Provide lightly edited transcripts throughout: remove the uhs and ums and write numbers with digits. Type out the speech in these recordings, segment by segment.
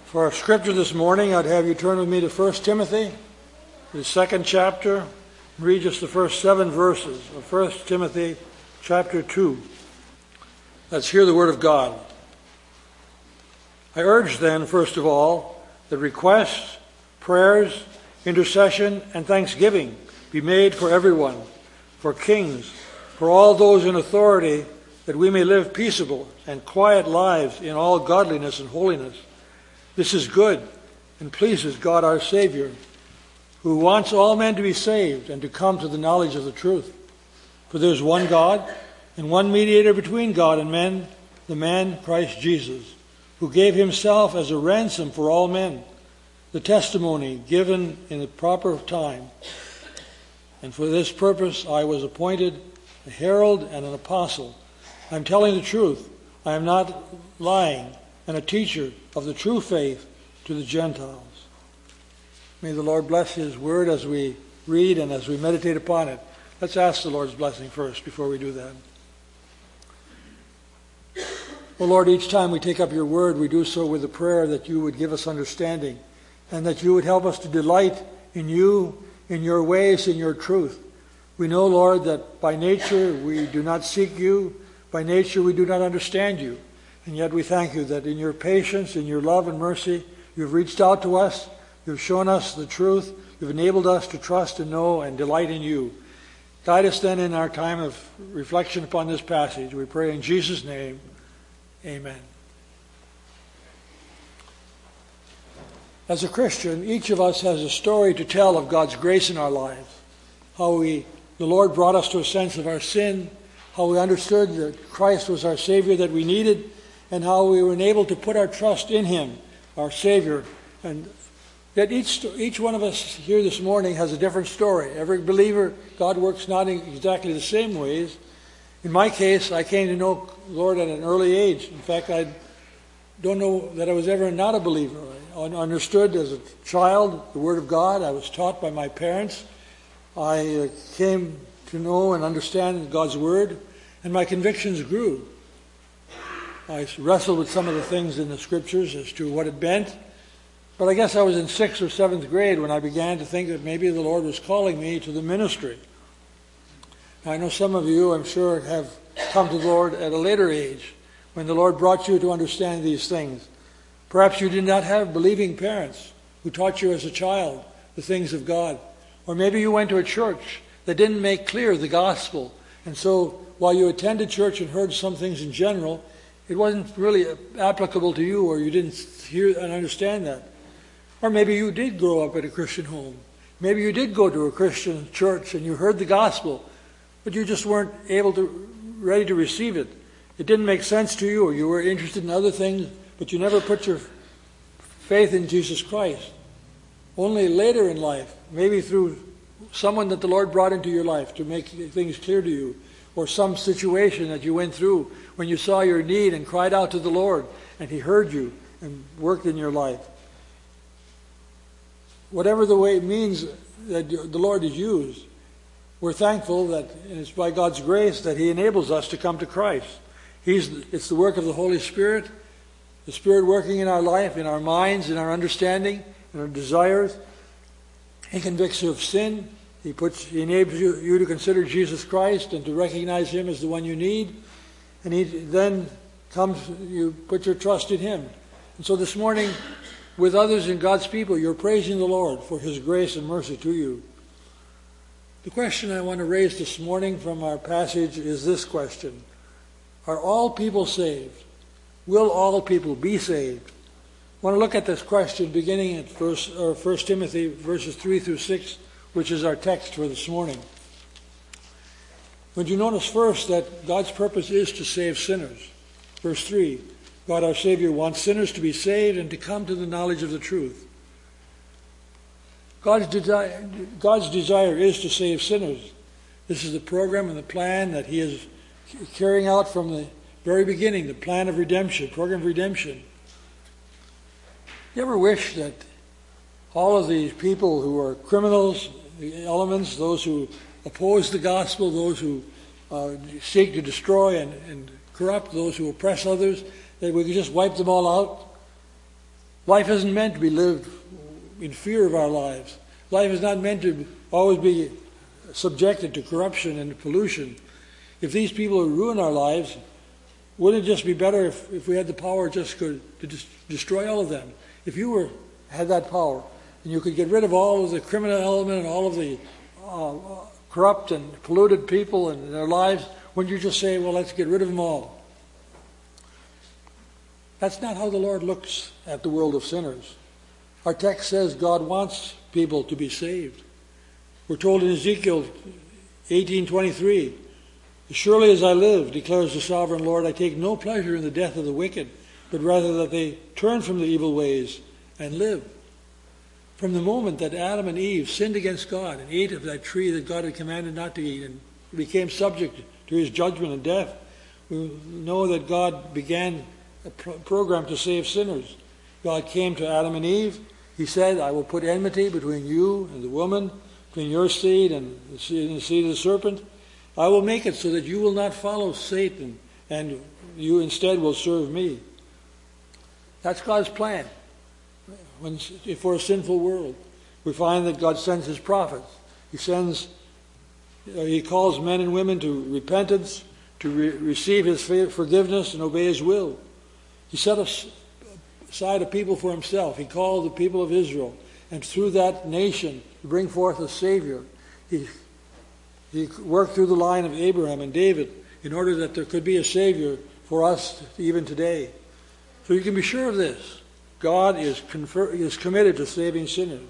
For our scripture this morning, I'd have you turn with me to 1 Timothy, the second chapter. Read just the first 7 verses of 1 Timothy chapter 2. Let's hear the word of God. I urge then, first of all, that requests, prayers, intercession, and thanksgiving be made for everyone, for kings, for all those in authority, that we may live peaceable and quiet lives in all godliness and holiness. This is good and pleases God our Savior, who wants all men to be saved and to come to the knowledge of the truth. For there is one God and one mediator between God and men, the man Christ Jesus, who gave himself as a ransom for all men, the testimony given in the proper time. And for this purpose I was appointed a herald and an apostle. I am telling the truth. I am not lying, and a teacher of the true faith to the Gentiles. May the Lord bless his word as we read and as we meditate upon it. Let's ask the Lord's blessing first before we do that. Oh Lord, each time we take up your word, we do so with a prayer that you would give us understanding and that you would help us to delight in you, in your ways, in your truth. We know, Lord, that by nature we do not seek you. By nature we do not understand you. And yet we thank you that in your patience, in your love and mercy, you've reached out to us, you've shown us the truth, you've enabled us to trust and know and delight in you. Guide us then in our time of reflection upon this passage. We pray in Jesus' name, amen. As a Christian, each of us has a story to tell of God's grace in our lives. How the Lord brought us to a sense of our sin, how we understood that Christ was our Savior that we needed, and how we were enabled to put our trust in him, our Savior. And yet each one of us here this morning has a different story. Every believer, God works not in exactly the same ways. In my case, I came to know the Lord at an early age. In fact, I don't know that I was ever not a believer. I understood as a child the Word of God. I was taught by my parents. I came to know and understand God's Word, and my convictions grew. I wrestled with some of the things in the Scriptures as to what it meant, but I guess I was in 6th or 7th grade when I began to think that maybe the Lord was calling me to the ministry. Now, I know some of you, I'm sure, have come to the Lord at a later age, when the Lord brought you to understand these things. Perhaps you did not have believing parents who taught you as a child the things of God. Or maybe you went to a church that didn't make clear the gospel. And so while you attended church and heard some things in general, it wasn't really applicable to you, or you didn't hear and understand that. Or maybe you did grow up at a Christian home. Maybe you did go to a Christian church and you heard the gospel, but you just weren't ready to receive it. It didn't make sense to you, or you were interested in other things, but you never put your faith in Jesus Christ. Only later in life, maybe through someone that the Lord brought into your life to make things clear to you, or some situation that you went through when you saw your need and cried out to the Lord, and he heard you and worked in your life. Whatever the way it means that the Lord is used, we're thankful that it's by God's grace that he enables us to come to Christ. It's the work of the Holy Spirit, the Spirit working in our life, in our minds, in our understanding, in our desires. He convicts you of sin. He enables you to consider Jesus Christ and to recognize him as the one you need. And he then you put your trust in him. And so this morning, with others in God's people, you're praising the Lord for his grace and mercy to you. The question I want to raise this morning from our passage is this question: are all people saved? Will all people be saved? I want to look at this question beginning at 1 Timothy verses 3 through 6, which is our text for this morning. Would you notice first that God's purpose is to save sinners? Verse 3, God our Savior wants sinners to be saved and to come to the knowledge of the truth. God's desire is to save sinners. This is the program and the plan that he is carrying out from the very beginning, the plan of redemption, program of redemption. You ever wish that all of these people who are criminals, the elements, those who oppose the gospel, those who seek to destroy and corrupt, those who oppress others, that we could just wipe them all out? Life isn't meant to be lived in fear of our lives. Life is not meant to always be subjected to corruption and pollution. If these people ruin our lives, wouldn't it just be better if we had the power just to destroy all of them? If you had that power and you could get rid of all of the criminal element and all of the corrupt and polluted people and their lives, wouldn't you just say, well, let's get rid of them all? That's not how the Lord looks at the world of sinners. Our text says God wants people to be saved. We're told in Ezekiel 18:23, "As surely as I live, declares the sovereign Lord, I take no pleasure in the death of the wicked, but rather that they turn from the evil ways and live." From the moment that Adam and Eve sinned against God and ate of that tree that God had commanded not to eat and became subject to his judgment and death, we know that God began a program to save sinners. God came to Adam and Eve. He said, "I will put enmity between you and the woman, between your seed and the seed of the serpent. I will make it so that you will not follow Satan and you instead will serve me." That's God's plan for a sinful world. We find that God sends his prophets. He calls men and women to repentance, to receive his forgiveness and obey his will. He set aside a people for himself. He called the people of Israel, and through that nation to bring forth a Savior. He worked through the line of Abraham and David in order that there could be a Savior for us even today. So you can be sure of this. God is committed to saving sinners.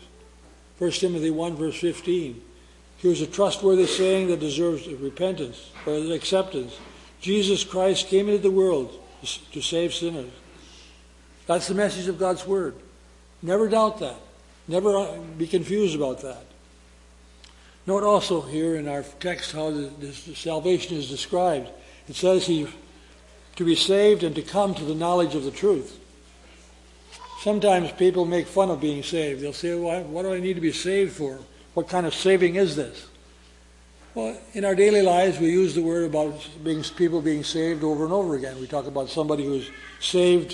1 Timothy 1 verse 15. Here's a trustworthy saying that deserves repentance or acceptance. Jesus Christ came into the world to save sinners. That's the message of God's Word. Never doubt that. Never be confused about that. Note also here in our text how this salvation is described. It says to be saved and to come to the knowledge of the truth. Sometimes people make fun of being saved. They'll say, well, what do I need to be saved for? What kind of saving is this? Well, in our daily lives, we use the word about people being saved over and over again. We talk about somebody who's saved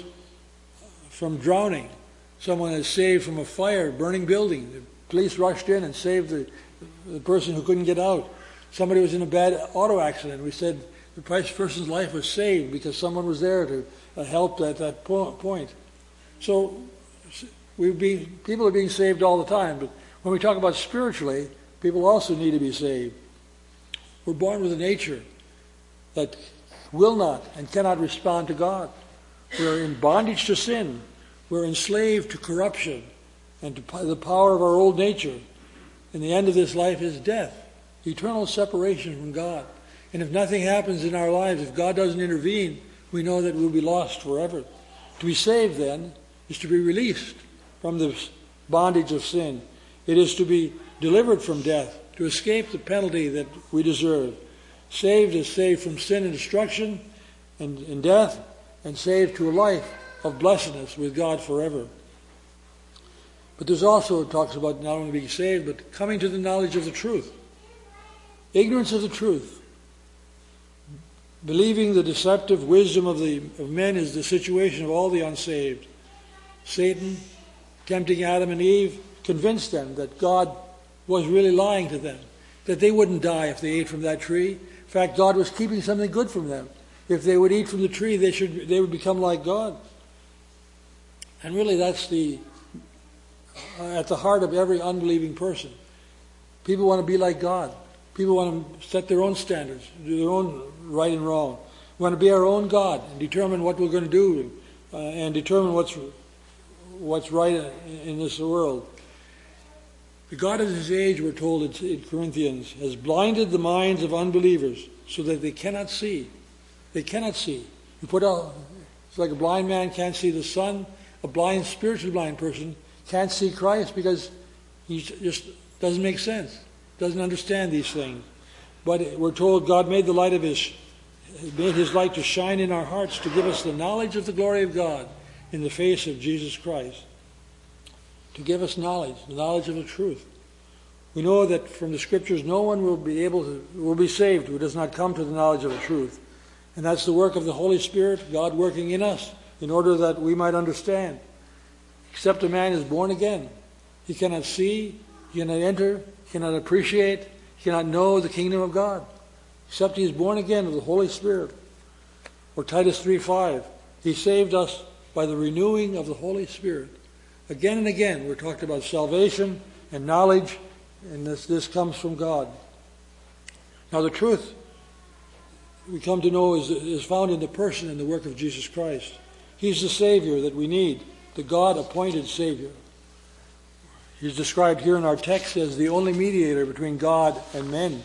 from drowning. Someone is saved from a fire, burning building. The police rushed in and saved the person who couldn't get out. Somebody was in a bad auto accident. We said the person's life was saved because someone was there to help at that point. So people are being saved all the time. But when we talk about spiritually, people also need to be saved. We're born with a nature that will not and cannot respond to God. We're in bondage to sin. We're enslaved to corruption and to the power of our old nature. And the end of this life is death, eternal separation from God. And if nothing happens in our lives, if God doesn't intervene, we know that we'll be lost forever. To be saved, then, is to be released from the bondage of sin. It is to be delivered from death, to escape the penalty that we deserve. Saved is saved from sin and destruction and death, and saved to a life of blessedness with God forever. But there's also, it talks about not only being saved, but coming to the knowledge of the truth. Ignorance of the truth. Believing the deceptive wisdom of men is the situation of all the unsaved. Satan, tempting Adam and Eve, convinced them that God was really lying to them, that they wouldn't die if they ate from that tree. In fact, God was keeping something good from them. If they would eat from the tree, they would become like God. And really that's at the heart of every unbelieving person. People want to be like God. People want to set their own standards, do their own right and wrong. We want to be our own God and determine what we're going to do and determine what's right in this world. The God of this age, we're told in Corinthians, has blinded the minds of unbelievers so that they cannot see. They cannot see. It's like a blind man can't see the sun. A spiritually blind person can't see Christ because he just doesn't make sense. Doesn't understand these things. But we're told God made his light to shine in our hearts to give us the knowledge of the glory of God in the face of Jesus Christ. To give us knowledge, the knowledge of the truth. We know that from the Scriptures no one will be saved who does not come to the knowledge of the truth. And that's the work of the Holy Spirit, God working in us in order that we might understand. except a man is born again. He cannot see, he cannot enter, he cannot appreciate, he cannot know the kingdom of God, except he is born again of the Holy Spirit. Or Titus 3:5, he saved us by the renewing of the Holy Spirit. Again and again, we're talking about salvation and knowledge, and this comes from God. Now the truth we come to know is found in the person and the work of Jesus Christ. He's the Savior that we need, the God-appointed Savior. He's described here in our text as the only mediator between God and men.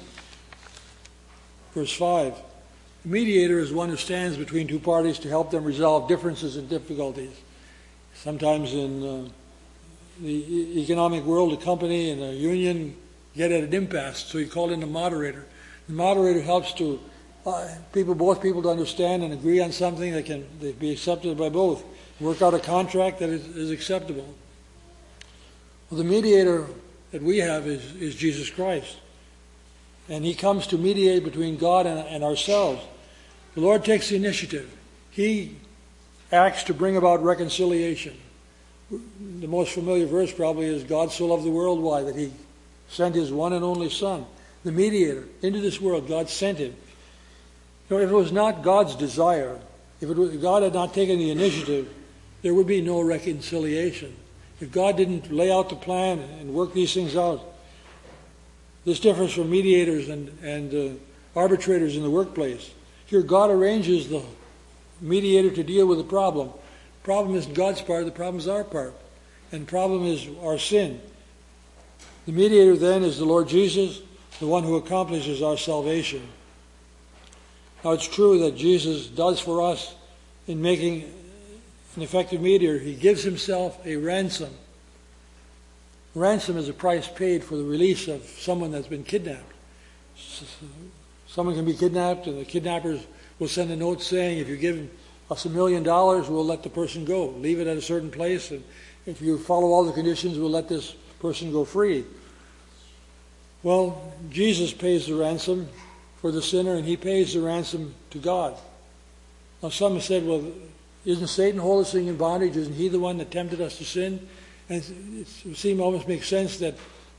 Verse 5, the mediator is one who stands between two parties to help them resolve differences and difficulties. Sometimes in the economic world, a company and a union get at an impasse, so you call in a moderator. The moderator helps to both people to understand and agree on something that can be accepted by both. Work out a contract that is acceptable. Well, the mediator that we have is Jesus Christ. And he comes to mediate between God and ourselves. The Lord takes the initiative. He acts to bring about reconciliation. The most familiar verse probably is, God so loved the world, why? That he sent his one and only Son, the mediator, into this world. God sent him. You know, if it was not God's desire, if God had not taken the initiative, there would be no reconciliation. If God didn't lay out the plan and work these things out, this differs from mediators and arbitrators in the workplace. Here, God arranges the mediator to deal with the problem. The problem isn't God's part, the problem is our part. And the problem is our sin. The mediator then is the Lord Jesus, the one who accomplishes our salvation. Now, it's true that Jesus does for us in making an effective mediator. He gives himself a ransom. Ransom is a price paid for the release of someone that's been kidnapped. Someone can be kidnapped, and the kidnappers will send a note saying, if you give us $1 million, we'll let the person go. Leave it at a certain place, and if you follow all the conditions, we'll let this person go free. Well, Jesus pays the ransom for the sinner, and he pays the ransom to God. Now, some have said, well, isn't Satan hold us in bondage? Isn't he the one that tempted us to sin? And it would seem almost make sense that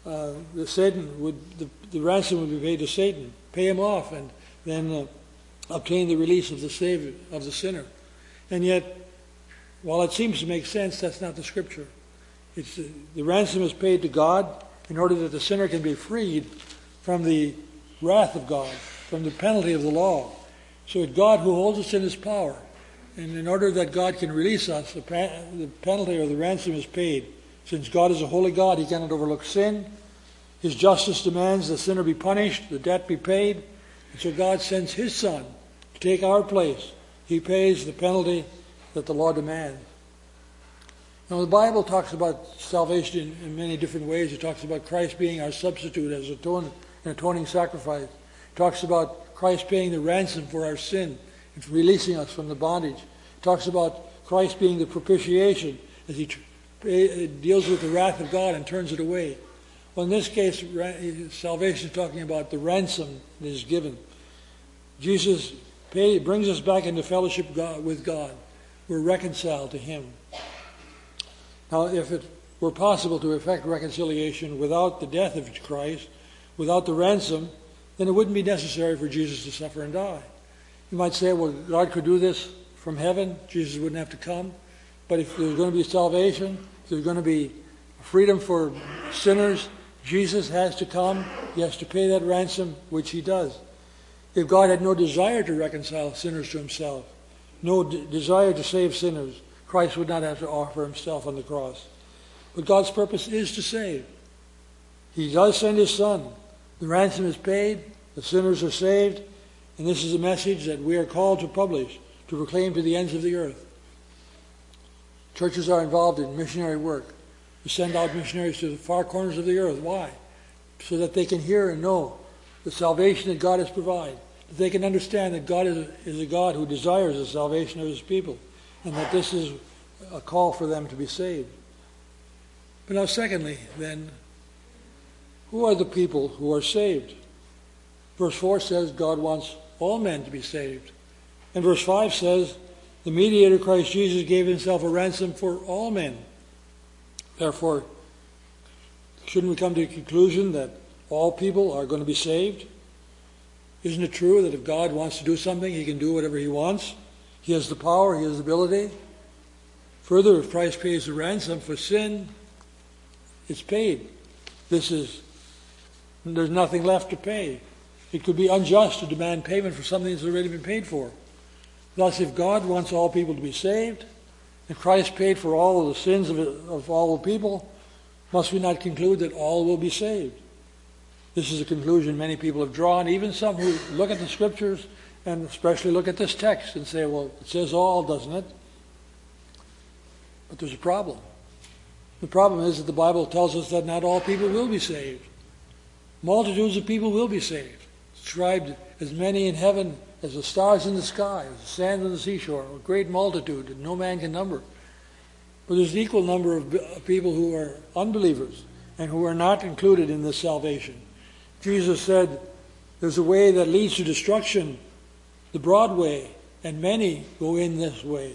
the ransom would be paid to Satan, pay him off, and then obtain the release of the Savior, of the sinner. And yet, while it seems to make sense, that's not the Scripture. The ransom is paid to God in order that the sinner can be freed from the wrath of God, from the penalty of the law. So it's God who holds us in his power. And in order that God can release us, the penalty or the ransom is paid. Since God is a holy God, he cannot overlook sin. His justice demands the sinner be punished, the debt be paid. And so God sends his Son to take our place. He pays the penalty that the law demands. Now, the Bible talks about salvation in many different ways. It talks about Christ being our substitute as an atoning sacrifice. It talks about Christ paying the ransom for our sin and releasing us from the bondage. It talks about Christ being the propitiation as he deals with the wrath of God and turns it away. Well, in this case, salvation is talking about the ransom that is given. Jesus brings us back into fellowship with God. We're reconciled to him. Now, if it were possible to effect reconciliation without the death of Christ, without the ransom, then it wouldn't be necessary for Jesus to suffer and die. You might say, well, God could do this from heaven. Jesus wouldn't have to come. But if there's going to be salvation, if there's going to be freedom for sinners, Jesus has to come. He has to pay that ransom, which he does. If God had no desire to reconcile sinners to himself, no desire to save sinners, Christ would not have to offer himself on the cross. But God's purpose is to save. He does send his Son. The ransom is paid. The sinners are saved. And this is a message that we are called to publish, to proclaim to the ends of the earth. Churches are involved in missionary work. We send out missionaries to the far corners of the earth. Why? So that they can hear and know the salvation that God has provided. That they can understand that God is a God who desires the salvation of his people. And that this is a call for them to be saved. But now secondly, then, who are the people who are saved? Verse 4 says God wants all men to be saved. And verse 5 says, the mediator Christ Jesus gave himself a ransom for all men. Therefore, shouldn't we come to the conclusion that all people are going to be saved? Isn't it true that if God wants to do something, he can do whatever he wants? He has the power, he has the ability. Further, if Christ pays the ransom for sin, it's paid. There's nothing left to pay. It could be unjust to demand payment for something that's already been paid for. Thus, if God wants all people to be saved, and Christ paid for all of the sins of all the people, must we not conclude that all will be saved? This is a conclusion many people have drawn, even some who look at the Scriptures and especially look at this text and say, well, it says all, doesn't it? But there's a problem. The problem is that the Bible tells us that not all people will be saved. Multitudes of people will be saved. Described as many in heaven as the stars in the sky, as the sand on the seashore, a great multitude that no man can number. But there's an equal number of people who are unbelievers and who are not included in this salvation. Jesus said, there's a way that leads to destruction, the broad way, and many go in this way.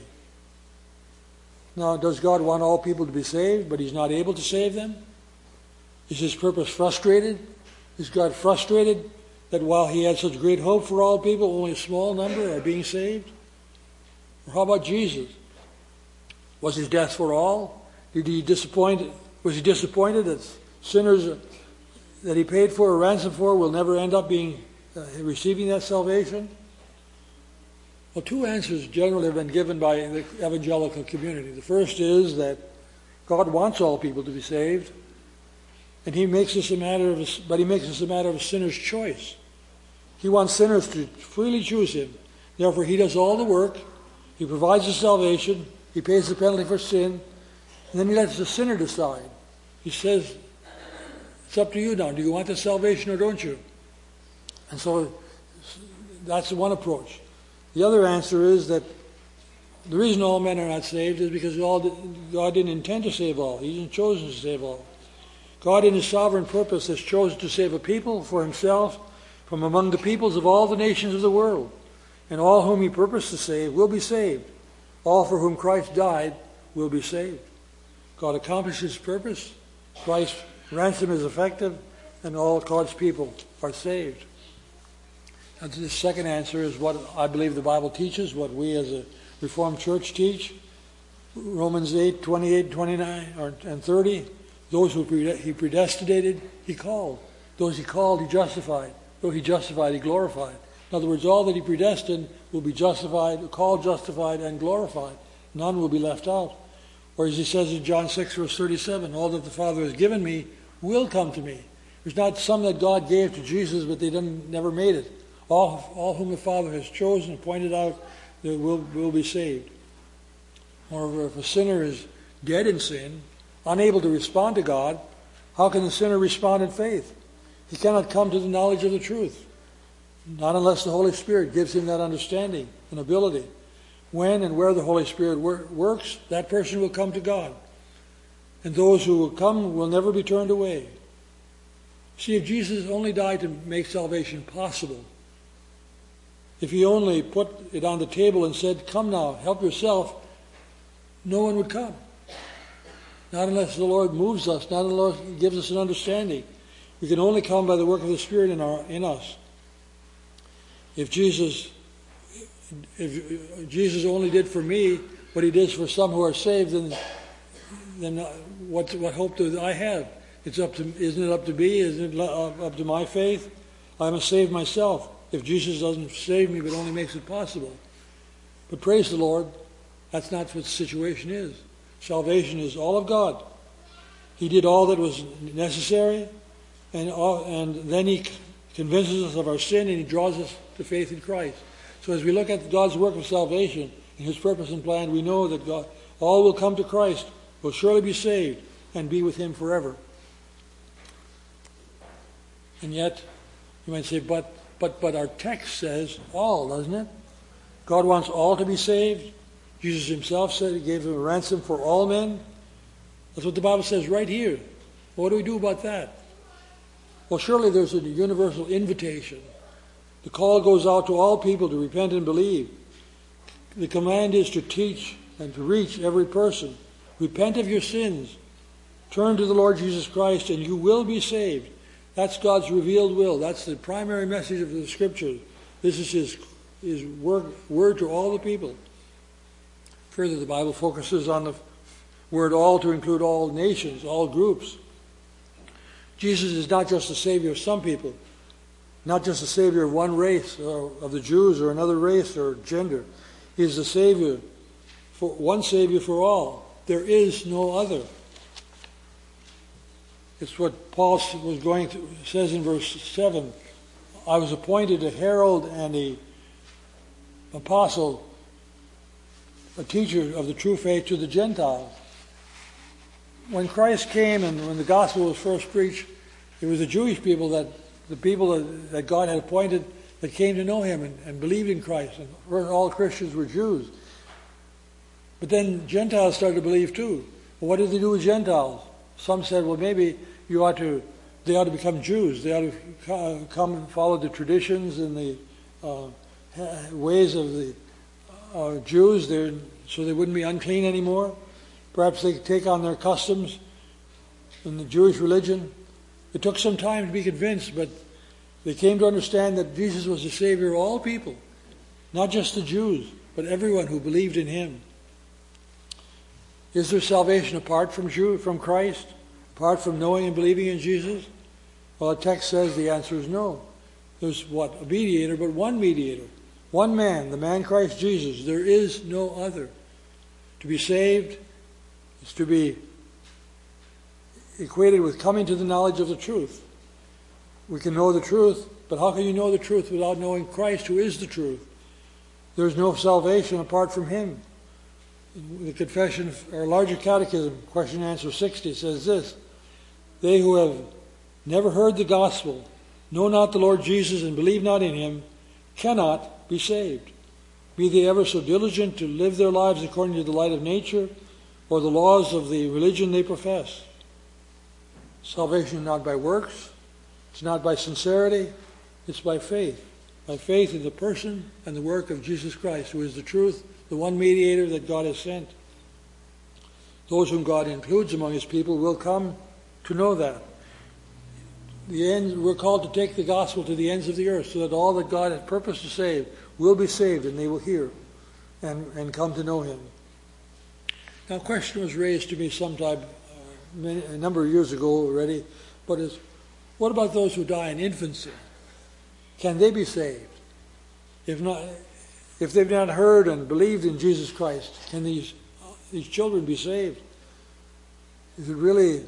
Now, does God want all people to be saved, but he's not able to save them? Is his purpose frustrated? Is God frustrated that while he had such great hope for all people, only a small number are being saved? Or how about Jesus? Was his death for all? Was he disappointed that sinners that he paid for a ransom for will never end up receiving that salvation? Well, two answers generally have been given by the evangelical community. The first is that God wants all people to be saved, and he makes this a matter of a sinner's choice. He wants sinners to freely choose him. Therefore, he does all the work. He provides the salvation. He pays the penalty for sin. And then he lets the sinner decide. He says, it's up to you now. Do you want the salvation or don't you? And so that's one approach. The other answer is that the reason all men are not saved is because God didn't intend to save all. He didn't choose to save all. God in his sovereign purpose has chosen to save a people for himself from among the peoples of all the nations of the world. And all whom he purposed to save will be saved. All for whom Christ died will be saved. God accomplished his purpose. Christ's ransom is effective, and all God's people are saved. And the second answer is what I believe the Bible teaches, what we as a Reformed Church teach. Romans 8, 28, 29, and 30. Those who he predestinated, he called. Those he called, he justified. Those he justified, he glorified. In other words, all that he predestined will be justified, called, justified, and glorified. None will be left out. Or as he says in John 6, verse 37, all that the Father has given me will come to me. There's not some that God gave to Jesus, but they never made it. All whom the Father has chosen and pointed out, they will be saved. Moreover, if a sinner is dead in sin, unable to respond to God, how can the sinner respond in faith? He cannot come to the knowledge of the truth, not unless the Holy Spirit gives him that understanding and ability. When and where the Holy Spirit works, that person will come to God. And those who will come will never be turned away. See, if Jesus only died to make salvation possible, if he only put it on the table and said, come now, help yourself, no one would come. Not unless the Lord moves us, not unless he gives us an understanding. We can only come by the work of the Spirit in us. If Jesus only did for me what he did for some who are saved, then what hope do I have? Isn't it up to me? Isn't it up to my faith? I must save myself. If Jesus doesn't save me but only makes it possible. But praise the Lord, that's not what the situation is. Salvation is all of God. He did all that was necessary, and then he convinces us of our sin, and he draws us to faith in Christ. So as we look at God's work of salvation and his purpose and plan, we know that all will come to Christ, will surely be saved, and be with him forever. And yet, you might say, but our text says all, doesn't it? God wants all to be saved. Jesus himself said he gave him a ransom for all men. That's what the Bible says right here. What do we do about that? Well, surely there's a universal invitation. The call goes out to all people to repent and believe. The command is to teach and to reach every person. Repent of your sins Turn to the Lord Jesus Christ and you will be saved. That's God's revealed will. That's the primary message of the Scriptures. This is His word to all the people. Further, the Bible focuses on the word all to include all nations, all groups. Jesus is not just the Savior of some people, not just the Savior of one race, or of the Jews, or another race or gender. He is the Savior, one Savior for all. There is no other. It's what Paul says in verse 7. I was appointed a herald and an apostle, a teacher of the true faith to the Gentiles. When Christ came and when the gospel was first preached, it was the Jewish people that God had appointed that came to know Him and believed in Christ. And all Christians were Jews. But then Gentiles started to believe too. Well, what did they do with Gentiles? Some said, well, maybe they ought to become Jews. They ought to come and follow the traditions and the ways of the Jews so they wouldn't be unclean anymore. Perhaps they could take on their customs in the Jewish religion. It took some time to be convinced, but they came to understand that Jesus was the Savior of all people, not just the Jews, but everyone who believed in Him. Is there salvation apart from Christ, apart from knowing and believing in Jesus? Well, the text says the answer is no. There's a mediator, but one mediator. One man, the man Christ Jesus. There is no other. To be saved is to be equated with coming to the knowledge of the truth. We can know the truth, but how can you know the truth without knowing Christ, who is the truth? There's no salvation apart from Him. The confession, our larger catechism, question and answer 60, says this: they who have never heard the gospel, know not the Lord Jesus, and believe not in Him, cannot be saved. Be they ever so diligent to live their lives according to the light of nature or the laws of the religion they profess. Salvation is not by works, it's not by sincerity, it's by faith. By faith in the person and the work of Jesus Christ, who is the truth, the one mediator that God has sent. Those whom God includes among His people will come to know that. We're called to take the gospel to the ends of the earth so that all that God has purposed to save will be saved, and they will hear and come to know Him. Now, a question was raised to me sometime, a number of years ago already, but what about those who die in infancy? Can they be saved? If they've not heard and believed in Jesus Christ, can these children be saved? Is it really?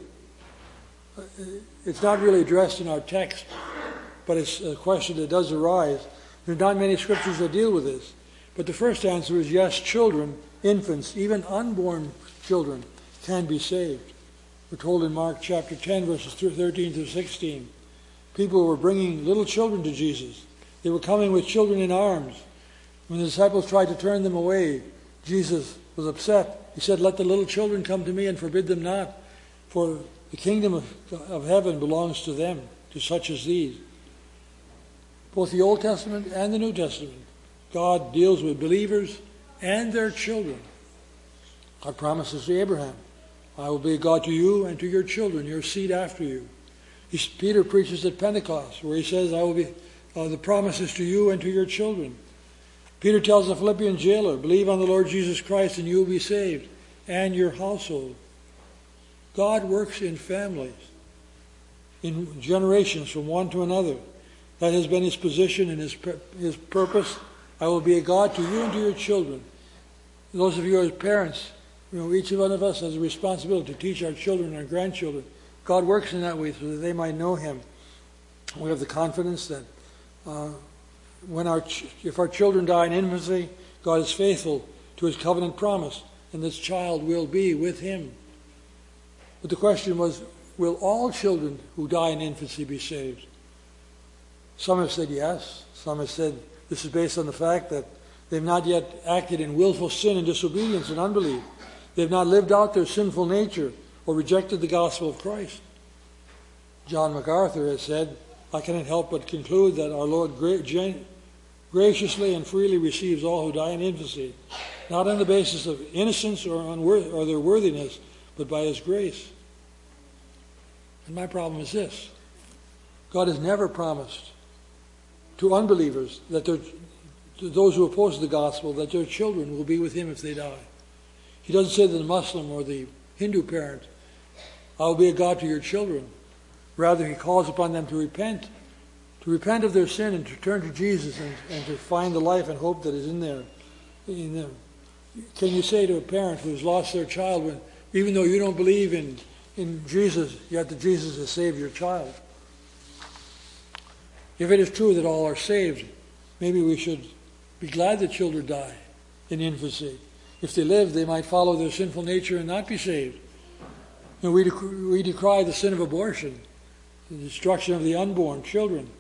It's not really addressed in our text, but it's a question that does arise. There's not many scriptures that deal with this. But the first answer is yes, children, infants, even unborn children can be saved. We're told in Mark chapter 10, verses 13 through 16. People were bringing little children to Jesus. They were coming with children in arms. When the disciples tried to turn them away, Jesus was upset. He said, let the little children come to me and forbid them not, for the kingdom of heaven belongs to them, to such as these. Both the Old Testament and the New Testament, God deals with believers and their children. God promises to Abraham, I will be a God to you and to your children, your seed after you. Peter preaches at Pentecost, where he says, I will be the promises to you and to your children. Peter tells the Philippian jailer, believe on the Lord Jesus Christ and you will be saved, and your household. God works in families, in generations from one to another. That has been His position and His purpose. I will be a God to you and to your children. Those of you as parents, each one of us has a responsibility to teach our children and our grandchildren. God works in that way so that they might know Him. We have the confidence that if our children die in infancy, God is faithful to His covenant promise, and this child will be with Him. But the question was, will all children who die in infancy be saved? Some have said yes. Some have said this is based on the fact that they've not yet acted in willful sin and disobedience and unbelief. They've not lived out their sinful nature or rejected the gospel of Christ. John MacArthur has said, I cannot help but conclude that our Lord graciously and freely receives all who die in infancy, not on the basis of innocence or their worthiness, but by His grace. And my problem is this. God has never promised to unbelievers, to those who oppose the gospel, that their children will be with him if they die. He doesn't say to the Muslim or the Hindu parent, I will be a God to your children. Rather, he calls upon them to repent of their sin and to turn to Jesus and to find the life and hope that is in them. Can you say to a parent who's lost their child, even though you don't believe in Jesus, yet that Jesus has saved your child? If it is true that all are saved, maybe we should be glad that children die in infancy. If they live, they might follow their sinful nature and not be saved. And we decry the sin of abortion, the destruction of the unborn children.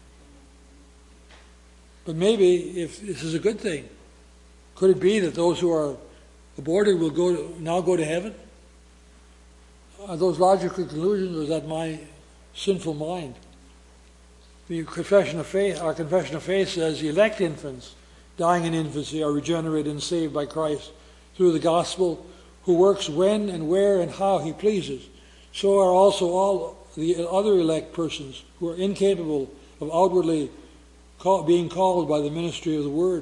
But maybe if this is a good thing, could it be that those who are aborted will now go to heaven? Are those logical conclusions, or is that my sinful mind? Our confession of faith says elect infants dying in infancy are regenerated and saved by Christ through the gospel, who works when and where and how he pleases. So are also all the other elect persons who are incapable of outwardly being called by the ministry of the word.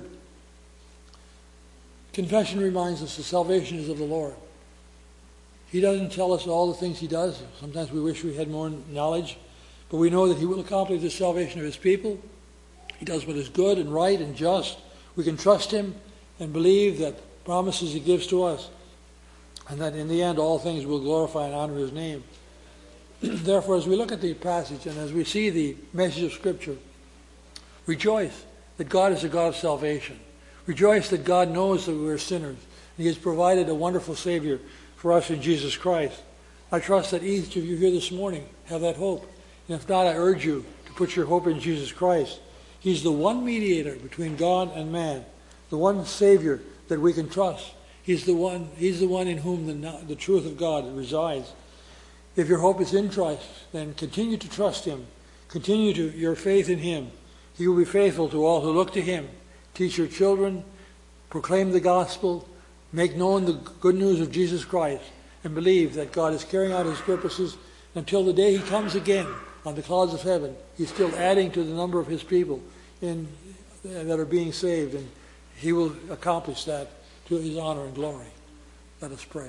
Confession reminds us the salvation is of the Lord. He doesn't tell us all the things he does. Sometimes we wish we had more knowledge, but we know that he will accomplish the salvation of his people. He does what is good and right and just. We can trust him and believe that promises he gives to us, and that in the end all things will glorify and honor his name. Therefore, as we look at the passage and as we see the message of Scripture, rejoice that God is a God of salvation. Rejoice that God knows that we are sinners, and he has provided a wonderful Savior for us in Jesus Christ. I trust that each of you here this morning have that hope. And if not, I urge you to put your hope in Jesus Christ. He's the one mediator between God and man, the one Savior that we can trust. He's the one in whom the truth of God resides. If your hope is in Christ, then continue to trust him. Continue your faith in him. He will be faithful to all who look to him. Teach your children, proclaim the gospel, make known the good news of Jesus Christ, and believe that God is carrying out his purposes until the day he comes again on the clouds of heaven. He's still adding to the number of his people that are being saved, and he will accomplish that to his honor and glory. Let us pray.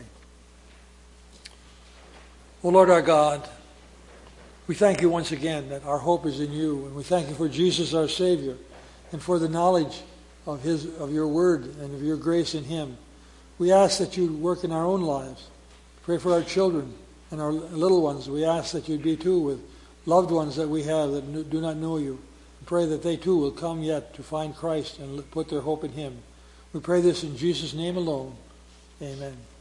O Lord our God, we thank you once again that our hope is in you, and we thank you for Jesus our Savior and for the knowledge of your word and of your grace in him. We ask that you work in our own lives. Pray for our children and our little ones. We ask that you'd be too with loved ones that we have that do not know you. Pray that they too will come yet to find Christ and put their hope in him. We pray this in Jesus' name alone. Amen.